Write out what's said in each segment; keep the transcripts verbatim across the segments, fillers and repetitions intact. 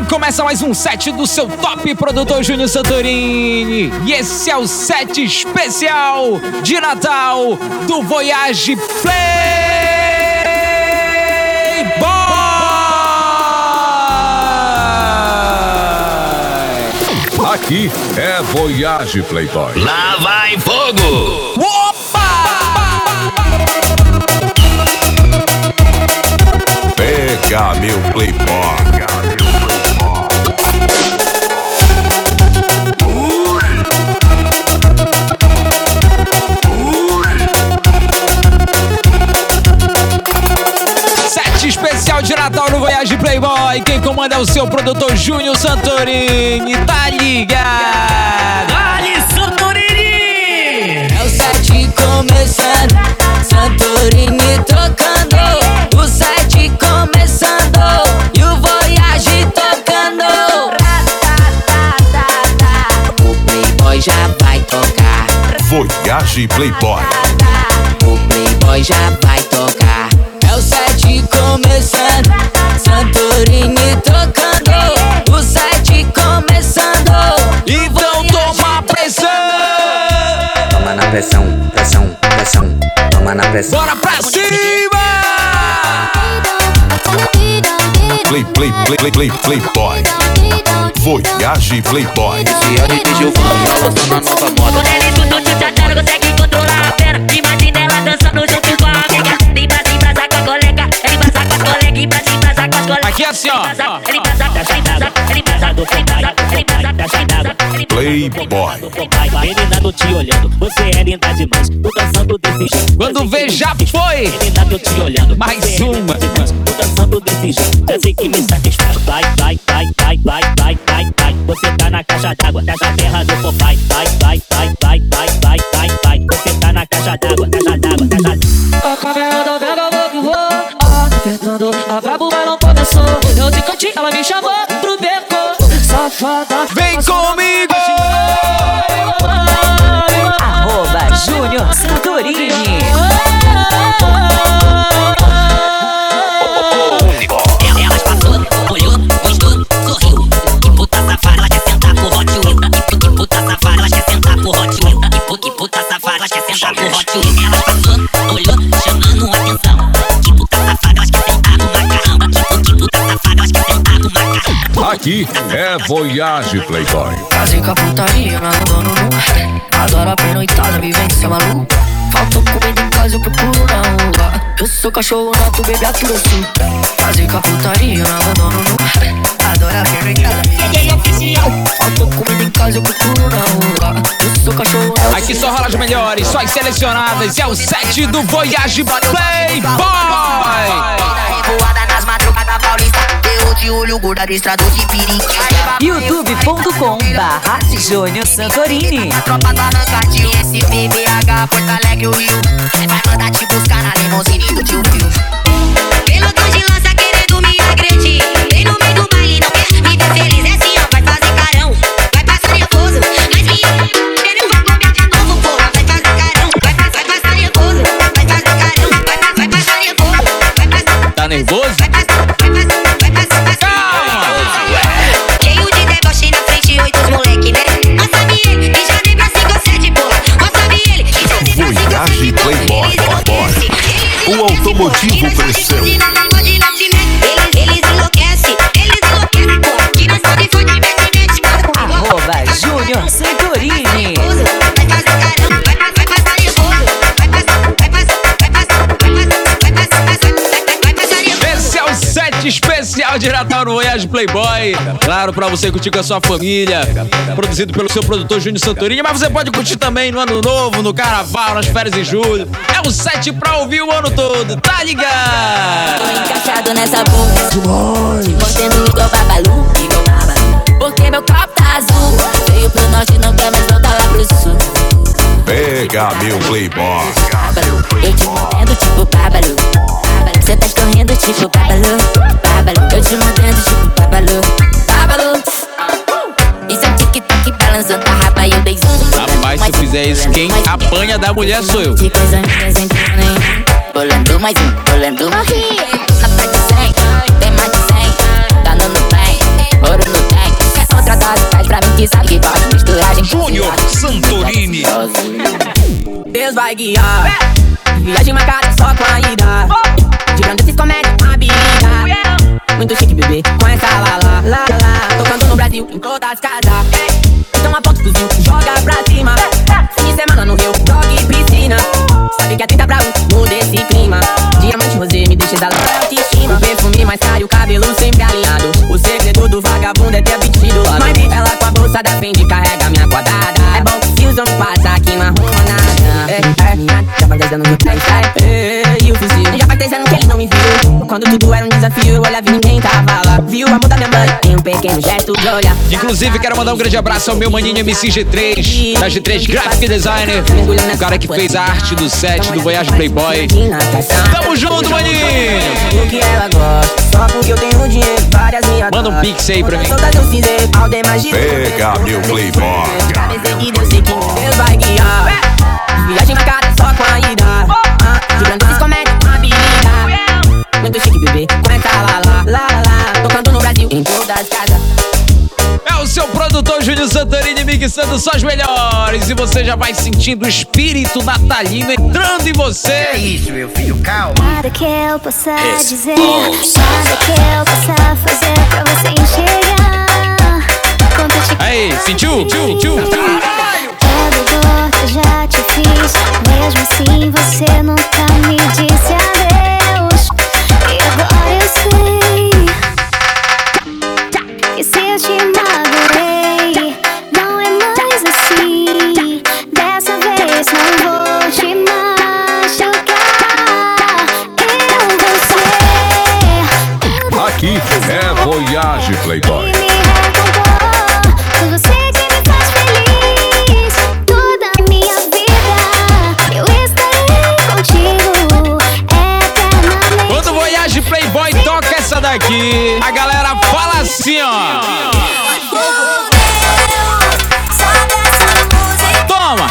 Começa mais um set do seu top produtor Júnior Santorini. E esse é o set especial de Natal do Voyage Playboy. Aqui é Voyage Playboy. Lá vai fogo! Opa! Pega meu Playboy. Especial de Natal no Voyage Playboy. Quem comanda é o seu produtor Júnior Santorini. Tá ligado? Dali Santorini! É o set começando, Santorini tocando. O set começando e o Voyage tocando. O Playboy já vai tocar. Voyage Playboy. O Playboy já vai tocar. É o set começando, Santorini tocando. O set começando. Então toma pressão. Toma na pressão, pressão, pressão. Toma na pressão. Bora pra cima! Play, play, play, play, play, Playboy. Voyage Playboy. Esse ano de Giovanni, ela dançando a nova moda. Quando ele escuta o tio Tchatara, consegue controlar a pena. Imagina ela dançando junto com a amiga. Vem pra cima, com a colega. Ele passa com as colegas, pra cima, com as colegas. Aqui é assim, ó. Ele passa, tá sem nada. Ele passa do sem nada. Ele passa, tá sem nada. Playboy. Menina, tô te olhando, você é linda demais. Tô dançando desse jeito. Quando vê, já foi. Menina, tô te olhando, Mais você é linda uma. demais. Tô dançando desse jeito, é assim que me satisfaz. Vai, vai, vai, vai, vai, vai, vai, vai. Você tá na caixa d'água, caixa terra do Popeye. Vai, vai, vai, vai, vai, vai, vai, vai. Você tá na caixa d'água, caixa d'água, caixa d'água. A caminhada pega, vou que vou. Ah, tentando, a brabo vai não começou. Eu de cantinho, ela me chamou pro beco. Safada, Vem comigo! Arroba Júnior Santorini. Elas passou, olhou, gostou, sorriu. Que puta safada, ela quer sentar pro Hot Wheel. Que que puta safada, ela quer sentar pro Hot Wheel. Que pu- que puta safada, ela quer sentar pro Hot Wheel. Elas passou, olhou, chamando atenção. Que puta safada, elas quer sentar pro macarrão. Que pu- que puta safada, elas quer sentar pro macarrão. Aqui é Voyage Playboy. casei com a putaria, nada dono não. Adoro a pernoitada, vivência maluca. Faltou comida em casa, eu procuro na rua. Eu sou cachorro nato, bebê atruço. Casei com a putaria, nada dono não. Adoro a pernoitada, vivência oficial. Faltou comida em casa, eu procuro na rua. Eu sou cachorro nato. Aqui só rola as melhores, só as selecionadas. É o set do Voyage Playboy. Revoada nas madrugadas paulista. Eu de olho gorda, destrado de periquita. youtube ponto com barra Júnior Santorini. Tropa do arrancadinho, esse B B H, Porto Alegre, o Rio. Vai mandar te buscar na limousine do tio Phil. Pelotão de lança querendo me agredir. Vem no meio do baile, não quer me ver feliz. É assim, ó, vai fazer carão, vai passar nervoso. Mas me querendo vai comer de novo, porra. Vai fazer carão, vai, vai, vai passar nervoso. Vai fazer carão, vai, vai, vai passar nervoso. Vai passar, Tá nervoso? vai passar, vai passar, vai passar, passar. Cheio de deboche na frente, oito os moleque, né? Não sabe ele, e já dei pra cinco ou sete, porra. Não sabe ele, e já dei pra cinco ou Voyage sete, porra. Playboy. Eles O automotivo pressão. Eles eles enlouquecem, eles enlouquecem, porra. Que nós pode for de mete, mete, porra. Arroba Júnior Santorini. Vai fazer caramba, vai, vai passar nervoso. Vai passar, vai passar, vai passar, vai passar, vai passar, vai passar, vai passar nervoso. Esse é o set especial de Natal no Voyage Playboy. Claro, pra você curtir com a sua família. Produzido pelo seu produtor Júnior Santorini. Mas você pode curtir também no Ano Novo, no Carnaval, nas férias de julho. É um set pra ouvir o ano todo, tá ligado? Encaixado nessa boca demais. Mordendo igual babalu, igual babalu. Porque meu copo tá azul. Veio pro norte, não quer mais voltar lá pro sul. Pega meu Playboy. Babalu, eu te mordendo tipo babalu. Cê tá escorrendo tipo babalu. Babalu, eu te mordendo tipo babalu. Babalu. Isso é um tic-tac balançando a raba e eu dei zoom. Rapaz, se eu fizer isso, quem apanha da mulher sou eu. De coisa minha sem nem. Bolando mais um, bolando mais um. Na parte cem, tem mais de cem. Tá dando bem. Ouro vai guiar. Viagem marcada só com a ida. De grandes comédia, uma bebida. Muito chique, bebê, com essa lala, lá, lá. Tocando no Brasil, em todas as casas. Então aponta o fuzil, joga pra cima. Fim de semana no Rio, joga e piscina. Sabe que é trinta pra um, muda esse clima. Diamante rosé me deixa exalar a autoestima. O perfume mais caro, o cabelo sempre alinhado. O segredo do vagabundo é ter vestido lá. Mas ela com a bolsa da frente carrega minha quadrada. É bom que se o som passa aqui não arruma nada. É, é, minha, já faz dez anos que eu é, e o fuzil, já faz dez anos que ele não me viu. Quando tudo era um desafio, olha, vi ninguém tava lá. Viu a mão da minha mãe, tem um pequeno gesto de olhar. Inclusive, quero mandar um grande abraço ao meu maninho M C G três, da G três Graphic Designer, o cara que fez a arte do set do Voyage Playboy. Tamo junto, maninho! O que ela gosta, só porque eu tenho dinheiro, várias minhas. Manda um pix aí pra mim. Pega, meu Playboy. Deus sei que Deus vai guiar. Viagem marcada só com a ida. De grandes comédia, uma bebida. Muito chique, bebê, com essa lá, lá, lá, lá. Tocando no Brasil, em todas as casas. É o seu produtor Júnior Santorini mixando só as melhores. E você já vai sentindo o espírito natalino entrando em você. É isso, meu filho, calma. Nada que eu possa dizer, nada que eu possa fazer pra você enxergar. Conta-te. Aí, sentiu? Tchu, tchu. É do dor que eu já te fiz. Mesmo assim você nunca me disse adeus. E agora eu sei que se eu te magoei, não é mais assim. Dessa vez não vou te machucar. Eu vou ser. Aqui é Voyage Playboy. Foi você que me faz feliz toda a minha vida. Eu estarei contigo eternamente. Quando o Voyage Playboy toca essa daqui, a galera fala assim, ó. Toma!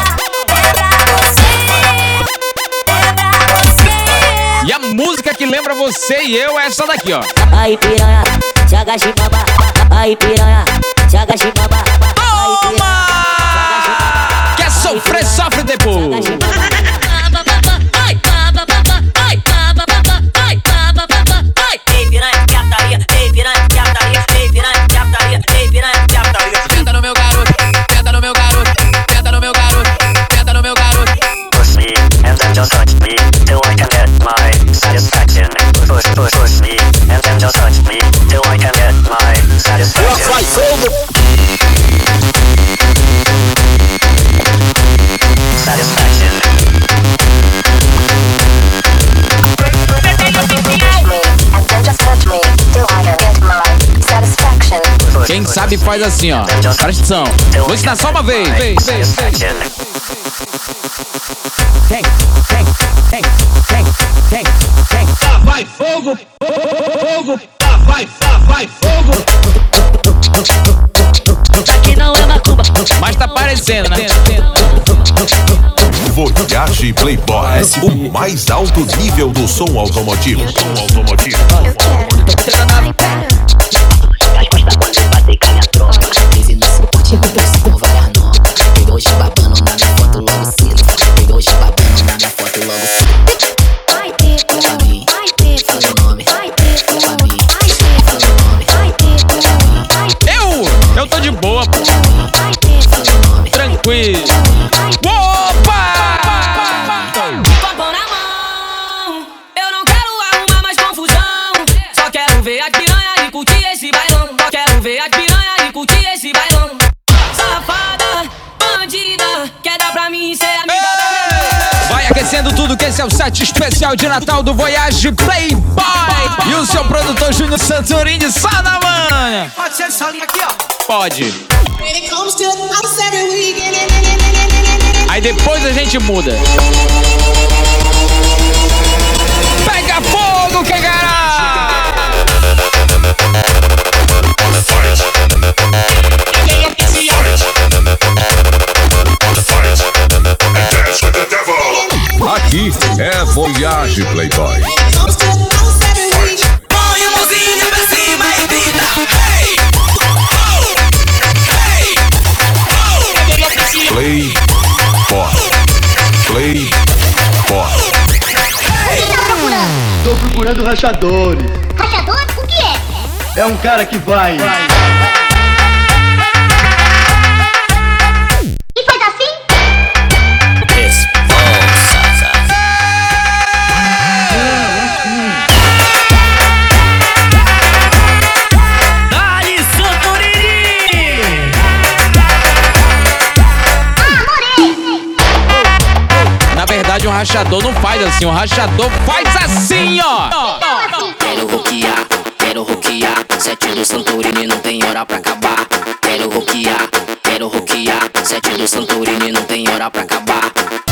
E a música que lembra você e eu é essa daqui, ó. Aí piranha, se agache baba. Aí piranha, se agache baba. Toma! Quer sofrer, sofre depois. Tenta no meu garoto, tenta no meu garoto, tenta no meu garoto, tenta no meu garoto. Push me and then just touch me till I can get my satisfaction. Push, push, push me and then just touch me till I can get my satisfaction. Satisfaction. Quem sabe faz assim, ó. Presta atenção. Vou ensinar só uma vez. Vem, vem, vem. Tá, vai fogo, fogo, tá, vai, tá, vai fogo. Aqui não é macumba, Mas tá parecendo, né? Voyage Playboy, o mais alto nível do som automotivo. Som automotivo. Eu, eu tô de boa, pô. Tranquilo. Opa! Copo na mão, eu não quero arrumar mais confusão. Só quero ver as piranhas e curtir esse bailão. Só quero ver as piranhas e curtir esse bailão. Safada, bandida, quer dar pra mim ser amiga da. Vai aquecendo tudo que esse é o set especial de Natal do Voyage Playboy. E o seu produtor Júnior Santorini só na manha. Pode ser solinho aqui, ó. Pode. Aí depois a gente muda. Pega fogo, que gará! Aqui é Voyage Playboy. Põe a mãozinha pra cima e grita. Hey! Play Boy. Play Rachadores. Rachador? O que é? É um cara que vai. E faz assim? Dali Santorini! Na verdade, um rachador não faz assim, um rachador faz assim, ó. Quero roquear, quero roquear. Sete do Santorini não tem hora pra acabar. Quero roquear, quero roquear. Sete do Santorini não tem hora pra acabar.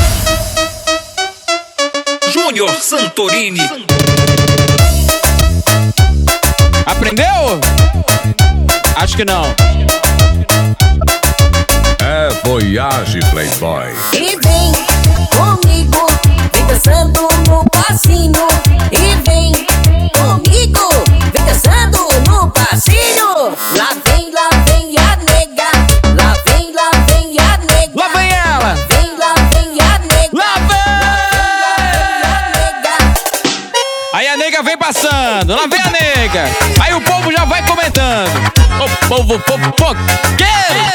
Júnior Santorini. Aprendeu? Acho que não. É Voyage Playboy. E vem comigo, vem dançando no passinho. E vem comigo, vem dançando no passinho. Lá vem, lá vem a nega. Lá vem, lá vem a nega. Lá vem ela. Vem, lá vem a nega. Lá vem! Aí a nega vem passando, lá vem a nega. Aí o povo já vai comentando. O povo fofoqueiro.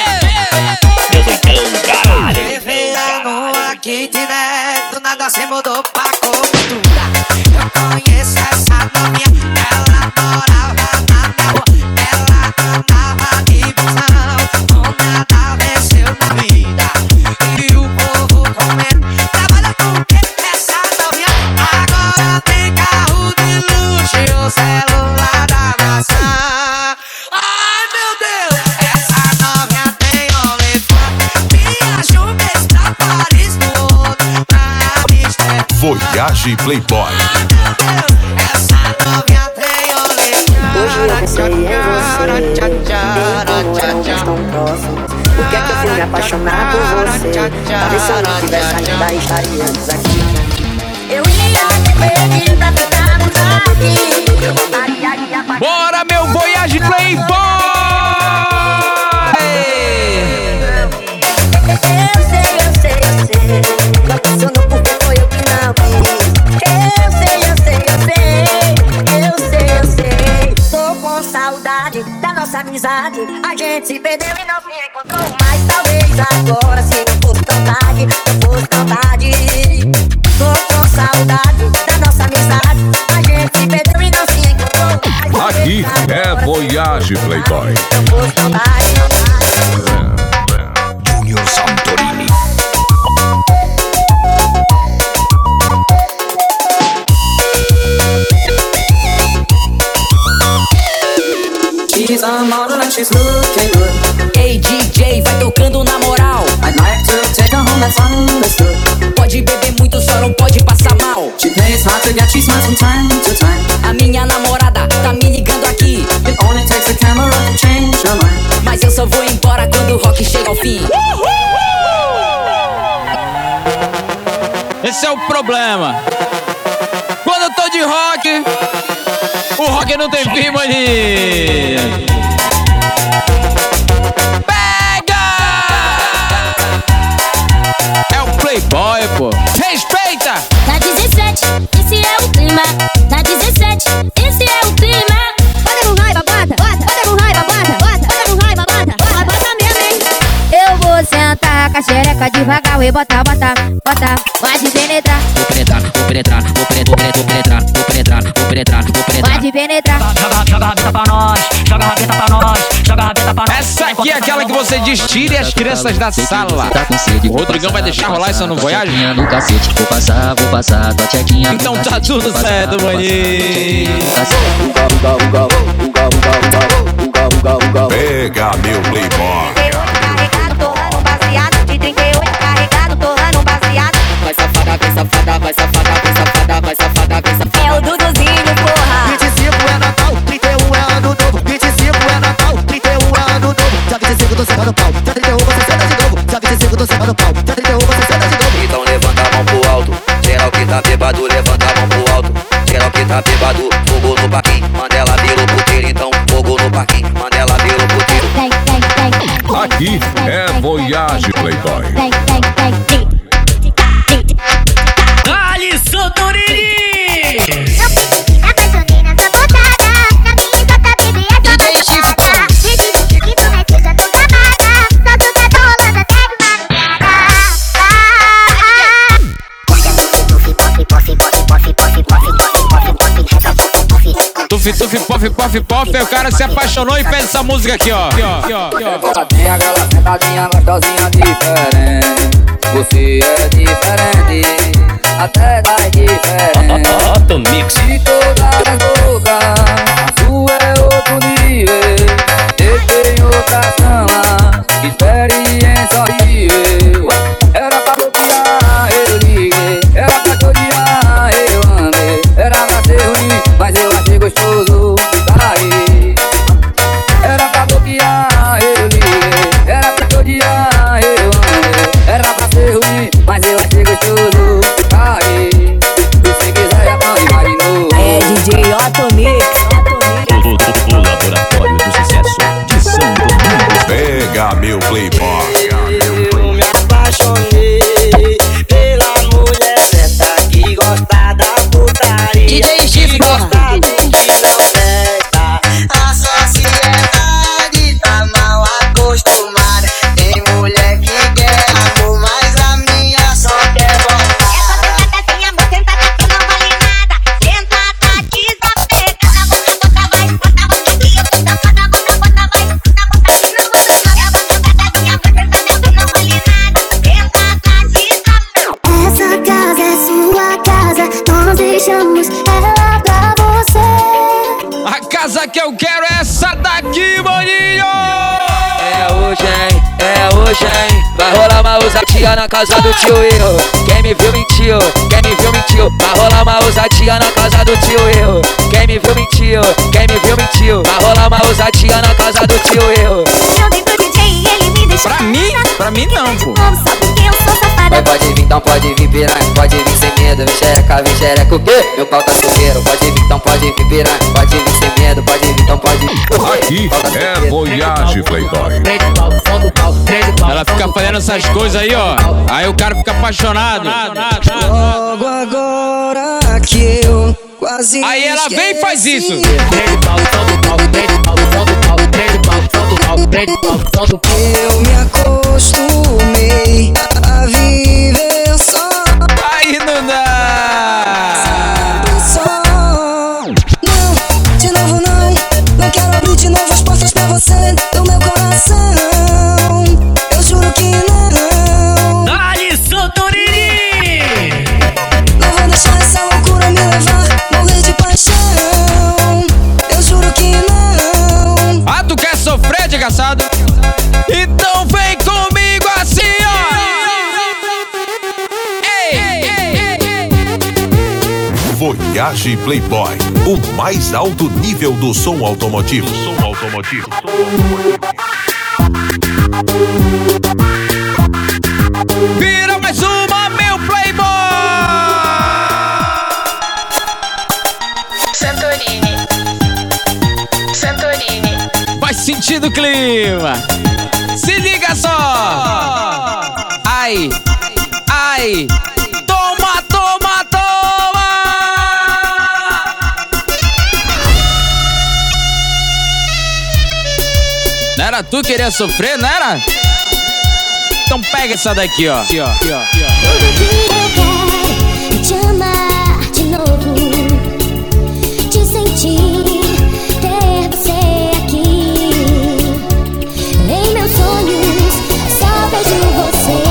Verão aqui direto, nada se mudou pra cobertura. Eu conheço essa novinha, ela morava na minha rua. Ela andava de busão, com nada venceu na vida. E o povo comendo, trabalha com o que essa novinha? Agora tem carro de luxo e o celular da maçã. Ai meu Deus, essa novinha tem OnlyFans. Viajou mês pra Paris no outro, pra Amsterdã. Voyage Playboy. Essa novinha tem OnlyFans. Hoje eu pensei em você, bem como éramos tão próximos. Por que é que eu fui me apaixonar por você? Talvez se eu não tivesse ainda estaríamos aqui. Eu ia te pedir pra ficarmos aqui. Eu voltaria de apaixonar. Bora, meu Voyage Playboy! Eu sei, eu sei, eu sei. Não funcionou porque foi eu que não quis. Eu sei, eu sei, eu sei. Eu sei, eu sei. Tô com saudade da nossa amizade. A gente se perdeu e não se encontrou. Mas talvez agora, se não fosse tão tarde, não fosse tão tarde. Tô com saudade da nossa amizade. A gente se perdeu e não se encontrou. Mas Aqui talvez é agora, Voyage Playboy. não fosse tão tarde. Júnior Santorini. She's a model and she's looking good. Ei, D J, vai tocando na moral. I'd like to take her home, that's understood. Pode beber muito, só não pode passar mal. She plays hard to get, she smiles from time to time. A minha namorada tá me ligando aqui. It only takes a camera to change her mind. Mas eu só vou embora quando o rock chega ao fim. Esse é o problema. Quando eu tô de rock, o rock não tem fim, maninha. Pega! É o Playboy, pô. Respeita! Na dezessete, esse é o clima. Na dezessete, esse é o clima. Bota no raiva, bota, bota, bota no raiva, bota, bota, bota no raiva, bota, bota, bota mesmo, hein? Eu vou sentar com a xereca devagar e bota, bota, bota, pode penetrar. Vou penetrar, vou penetrar, vou penetrar, vou penetrar, vou penetrar, vou penetrar, vou penetrar. Pode penetrar. Joga, joga a rabeta pra nós, joga a rabeta pra nós, joga a rabeta pra nós. Essa aqui é aquela que você diz tire as crianças da sala. O Rodrigão vai deixar rolar isso no Voyage? No cacete, vou passar, vou passar, tua tchequinha. Então tá tudo certo, maninho. Pega, meu Playboy. Carregado, torrando um baseado. De trinta e oito carregado, torrando um baseado. Vai safada, vai safada, vai safada, vai safada, vai safada, vai safada. É o Duduzinho, porra. vinte e cinco é Natal, trinta e um é ano novo. vinte e cinco é Natal, trinta e um é ano novo. Já vinte e cinco tô sentando pau, já trinta e um você senta de novo. Já vinte e cinco tô sentando pau, já trinta e um você senta de novo. Então levanta a mão pro alto. Geral que tá bêbado, levanta a mão pro alto. Geral que tá bêbado, fogo no parquinho. Mandela virou puteiro, então fogo no parquinho. Mandela virou puteiro. Tem, tem, tem. Aqui é Voyage Playboy. Tem, tem, tem. Dali Santorini! Tuf, tuf, pof, pof, pof. Aí o cara se apaixonou e pede essa música aqui, ó. Aqui, ó, aqui, ó, aqui, ó. Tem aquela sentadinha gostosinha diferente. Você é diferente, até das diferentes. Auto Mix. De todas as bocas, a sua é outro nível. Eu tenho outra cama, experiência horrível. Era pra copiar, eu liguei. Era pra copiar, eu amei. Era pra ser ruim, mas eu achei gostoso. Aí. Era pra bloquear, eu liguei. Era pra copiar, eu amei. Era pra ser ruim, mas eu achei gostoso. Aí. E se quiser já não imaginou. É D J Auto Mix. O laboratório do sucesso de São Domingos. Pega meu playboy. Eu me apaixonei pela mulher certa que gosta da putaria. D J Chifre, gosta do que não presta. A sociedade tá mal acostumada. Tem mulher que quer amor, mas a minha só quer voltar. Essa sentada sem amor, sentada que não vale nada. Sentada desapegada, bota, bota, vai, bota, bota aqui, bota, bota, bota, bota, vai, bota, bota aqui, não bota, não. Essa sentada sem amor, sentada que não vale nada. Sentada desapegada. Essa casa é sua casa, nós deixamos ela pra você. A casa que eu quero é essa daqui, maninho! É hoje, hein? É hoje, hein? Vai rolar uma ousadia na casa do tio eu. Quem me viu mentiu, quem me viu mentiu. Vai rolar uma ousadia na casa do tio eu. Quem me viu mentiu, quem me viu mentiu. Vai rolar uma ousadia na casa do tio eu. Eu dei pro D J e ele me deixou. Pra mim? Pra mim não, pô. Só porque eu sou safada. Vai, pode vir, então pode vir piranha. Pode vir sem medo, vem xereca, vem xereca o quê? Meu pau tá suqueiro. Pode vir, então pode vir piranha. Pode vir sem medo, pode vir, então pode vir. Aqui é Voyage Playboy. Ela fica fazendo essas coisas aí, ó. Aí o cara fica apaixonado. Logo agora que eu quase Aí ela vem e faz isso. Eu me acostumei a viver só. Aí não dá. Só. Não, de novo não. Não quero abrir de novo as portas pra você do meu coração. Eu juro que não. Dali Santorini! Não vou deixar essa loucura me levar, morrer de paixão. Eu juro que não. Ah, tu quer sofrer, desgraçado? Então vem comigo assim, ó! Ei, ei, ei, ei. Voyage Playboy, o mais alto nível do som automotivo. Som automotivo. Vira mais uma, meu playboy! Santorini. Santorini. Vai sentindo o clima. Se liga só! Ai, ai, toma, toma, toma! Não era tu que queria sofrer, não era? Então pega essa daqui, ó. Aqui, ó. Aqui, ó. Aqui, ó. Todo dia eu quero te amar de novo, te sentir, ter você aqui. Em meus sonhos só vejo você.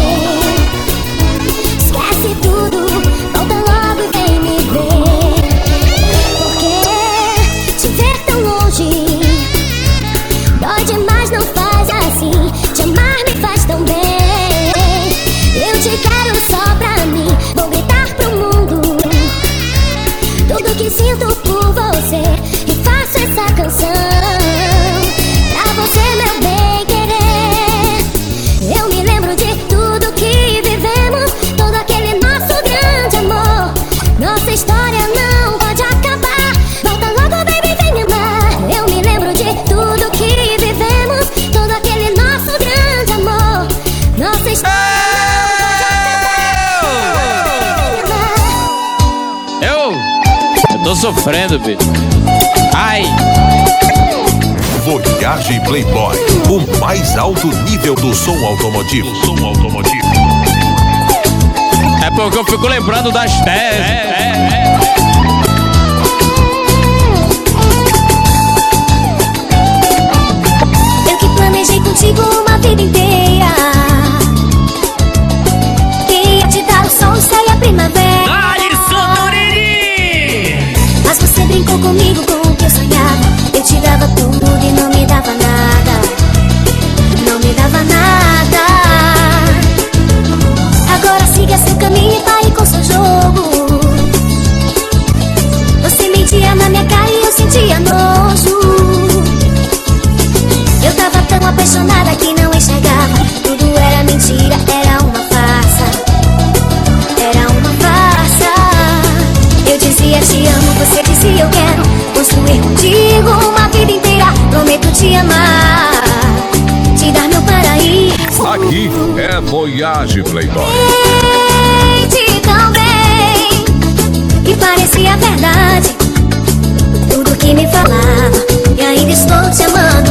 Esquece tudo, volta logo e vem me ver. Porque te ver tão longe dói demais, não faz assim. Te amar me faz tão bem. Eu te quero só pra mim. Vou gritar pro mundo tudo que sinto por você. E faço essa canção pra você, meu bem querer. Eu me lembro de tudo que vivemos, todo aquele nosso grande amor. Nossa história não pode acabar. Volta logo, baby, vem me amar. Eu me lembro de tudo que vivemos, todo aquele nosso grande amor. Nossa história. Eu? Eu tô sofrendo, bicho. Ai! Voyage Playboy, o mais alto nível do som automotivo. Som automotivo. É porque eu fico lembrando das festas. É, é, é. Voyage Playboy. Mente tão bem e parecia verdade tudo que me falava, e ainda estou te amando.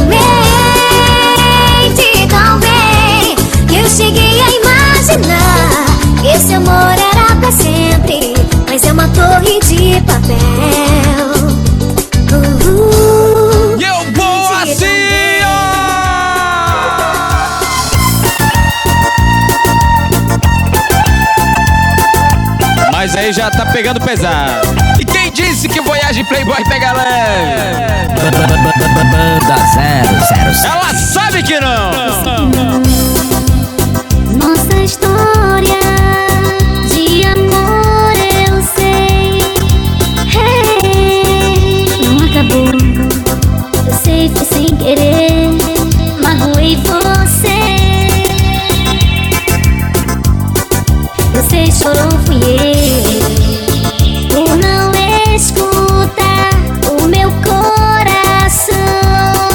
Mente tão bem que eu cheguei a imaginar que esse amor era pra sempre, mas é uma torre de papel. uh, E eu vou assim, ó. Mas aí já tá pegando pesado. E quem disse que Voyage Playboy pega leve? Banda zero zero zero. Ela sabe que não. Nossa história de amor eu sei, hey, não acabou. Eu sei, foi sem querer, magoei você. Você chorou, fui eu, por não escutar o meu coração.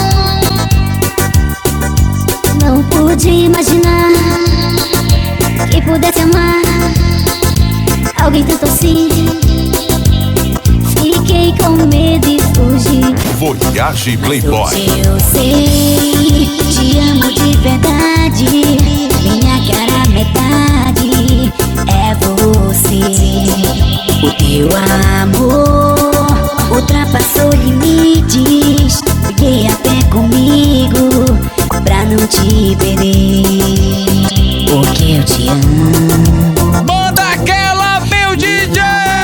Não pude imaginar que pudesse amar alguém tanto assim. Fiquei com medo e fugi. Voyage Playboy. Eu sei, te amo de verdade. Minha cara metade é você. O teu amor ultrapassou limites. Fiquei até comigo pra não te perder, porque eu te amo. Manda aquela, meu D J!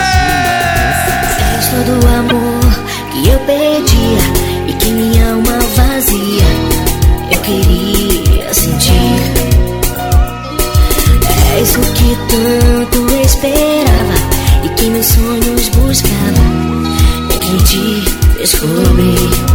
És todo o amor que eu perdia e que minha alma vazia eu queria sentir. És o que tanto esperava e que meus sonhos buscava, é quem te descobri.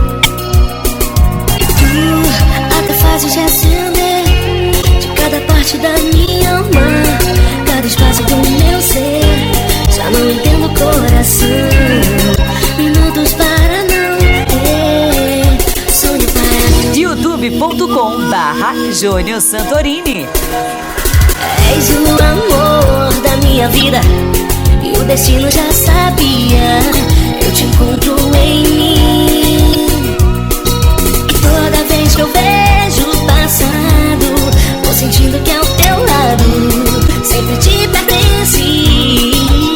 Tu até fazes de acender de cada parte da minha alma, cada espaço do meu ser. Já não entendo o coração, minutos para não ter, sonho para youtube ponto com barra Júnior Santorini. És o amor da minha vida e o destino já sabia. Eu te encontro em mim. Toda vez que eu vejo o passado, vou sentindo que ao teu lado sempre te pertence.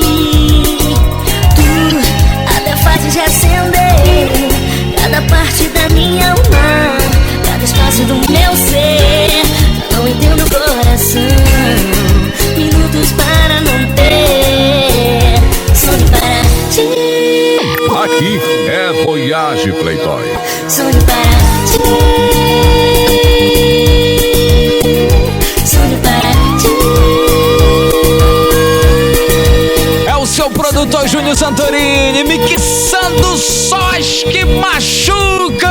Tu até fazes reacender cada parte da minha alma, cada espaço do meu ser. Não entendo o coração, minutos para não ter, sonho para ti. Aqui é Voyage Playboy. Sonho para ti, sonho para ti. É o seu produtor Júnior Santorini mixando sós que machuca.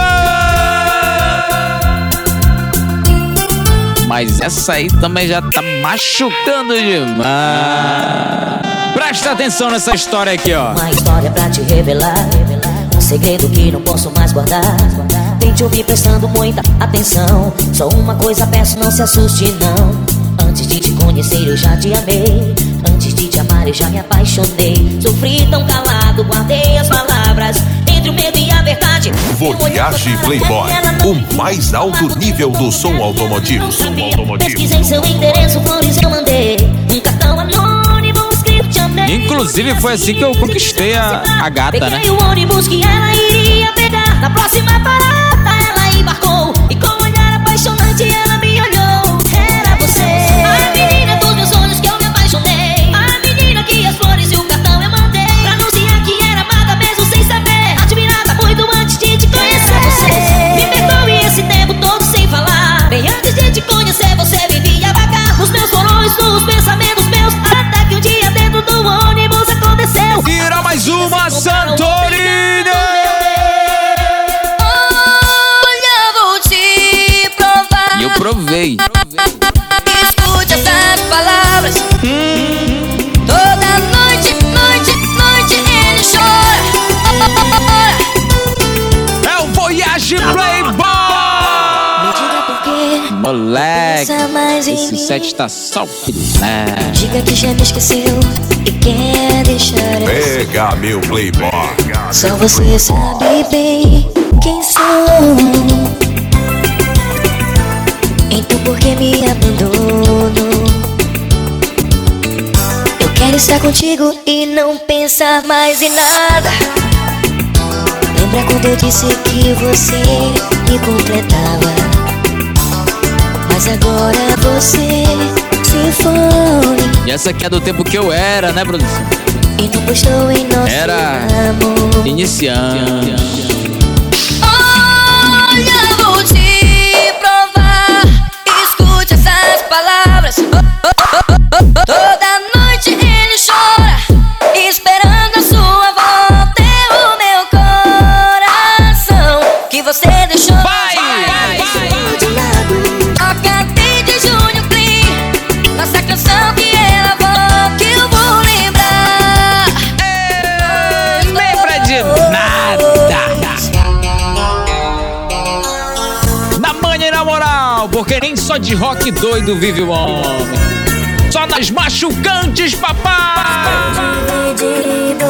Mas essa aí também já tá machucando demais. Presta atenção nessa história aqui, ó. Uma história pra te revelar, um segredo que não posso mais guardar. Vem te ouvir prestando muita atenção. Só uma coisa peço, não se assuste não. Antes de te conhecer eu já te amei, antes de te amar eu já me apaixonei. Sofri tão calado, guardei as palavras entre o medo e a verdade. Voyage Playboy, o mais alto nível do som automotivo. Som automotivo. Pesquisei seu endereço, flores eu mandei, um cartão anônimo escrito te amei. Inclusive foi assim que eu conquistei a, a gata, né? Peguei o ônibus que ela iria pegar, na próxima parada ela embarcou, e com um olhar apaixonante ela me olhou. Era você, a menina dos meus sonhos que eu me apaixonei, a menina que as flores e o cartão eu mandei, pra anunciar que era amada mesmo sem saber, admirada muito antes de te conhecer. Você me perdoe esse tempo todo sem falar, bem antes de te conhecer você vivia vagar nos meus porões, nos pensamentos meus, até que um dia dentro do ônibus aconteceu. Tira mais uma, Santorini! Olha, vou te provar. E eu provei. Escute essas palavras. Toda noite, noite, noite ele chora. É o Voyage Playboy! Me diga por quê. Moleque, Pensa mais em Esse set tá só o filé. Diga que já me esqueceu e quer deixar assim. Pega meu playboy. Só você sabe bem quem sou. Então por que me abandonou? Eu quero estar contigo e não pensar mais em nada. Lembra quando eu disse que você me completava? Mas agora você se foi. E essa aqui é do tempo que eu era, né, produção? E não postou em nosso Era amor. iniciante. Olha, vou te provar. Escute essas palavras. Toda noite ele chora, esperando a sua volta. É o meu coração que você deixou. Vai, vai, vai. De lado. Acabei de Júnior Clean, nossa canção que ela volta, que eu vou lembrar. Lembra de nada. Na manhã e na moral, porque nem só de rock doido vive o homem. Só nas machucantes, papai. Dividido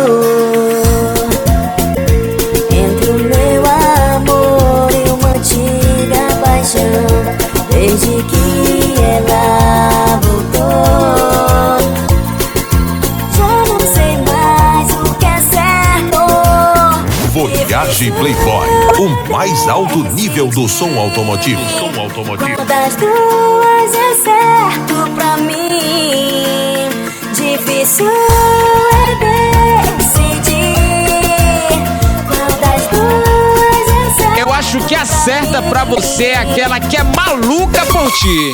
entre o meu amor e uma antiga paixão. Desde que ela voltou, já não sei mais o que é certo. Voyage Playboy, o mais alto nível do som automotivo. Som automotivo. Qual das duas é certo pra mim? Difícil é decidir. Qual das duas é certo? Eu acho que a certa pra você é aquela que é maluca por ti.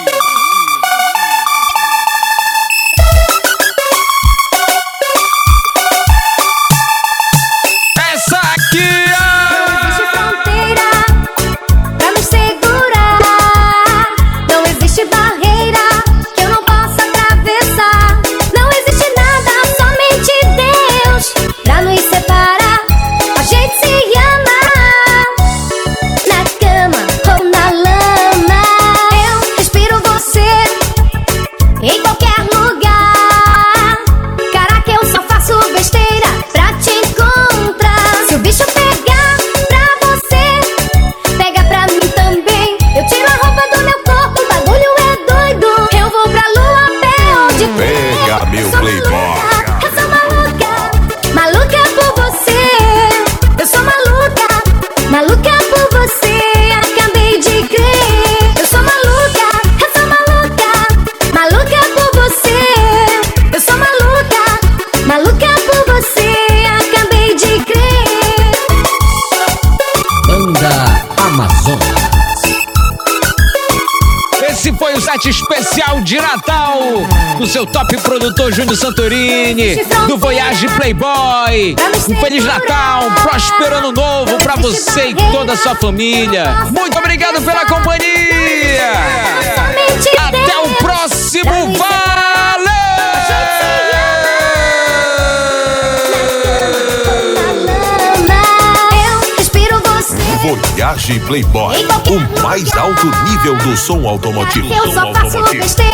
Essa aqui Não existe é... fronteira pra me segurar. Não existe barreira que eu não possa atravessar. Não existe nada, somente Deus pra nos separar. A gente se ama na cama ou na lama. Eu respiro você em qualquer lugar. Caraca, eu só faço besteira pra te encontrar. Se o bicho pegar pra você, pega pra mim também. Eu tiro a roupa do meu corpo, o bagulho é doido. Eu vou pra lua, pé onde Pega tem. meu Eu sou playboy. maluca, eu sou maluca, maluca por você. Eu sou maluca, maluca por você. Acabei de crer. Eu sou maluca, eu sou maluca, maluca por você. Eu sou maluca, maluca por você. Acabei de crer. Banda Amazonas. Esse foi o set especial de Natal do seu top produtor Júnior Santorini, do Voyage Playboy. Um Feliz Natal, um próspero ano novo pra você e toda a sua família. Muito obrigado pela companhia. Até o próximo Vale! Eu respiro você. Voyage Playboy, o mais alto nível do som automotivo. Eu Som só faço automotivo. besteira.